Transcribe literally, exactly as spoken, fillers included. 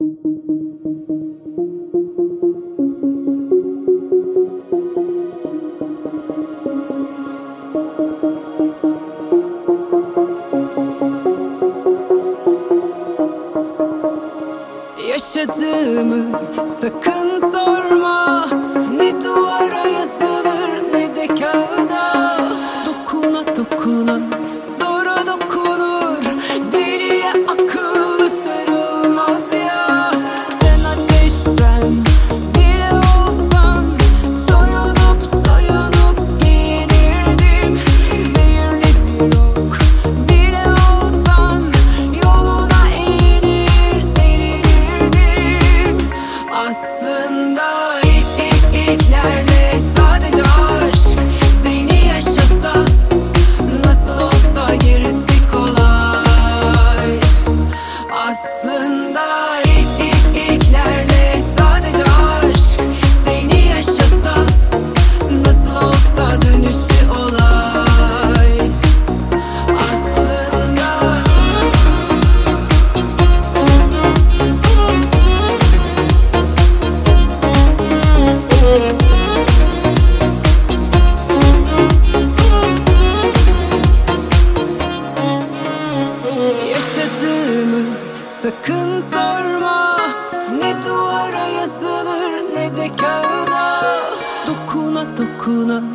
Yaşadığımı sakın sorma. Ne duvara yazılır ne de kağıda. Dokuna dokuna sonra dokunur. Deliye akıllı sarılmaz ya. Sen ateşten bile olsan soyunup soyunup giyinirdim. Zehirli bir ok bile olsan yoluna eğilir serilirdim. Aslında ilk ilk ilklerle sadece aşk. Seni yaşasa nasıl olsa gerisi kolay. Aslında ilk ilk ilklerle sadece aşk. Seni yaşasa nasıl olsa dönüşü olay. Aslında yaşadığımı sakın sorma. Ne duvara yazılır ne de kağıda. Dokuna dokuna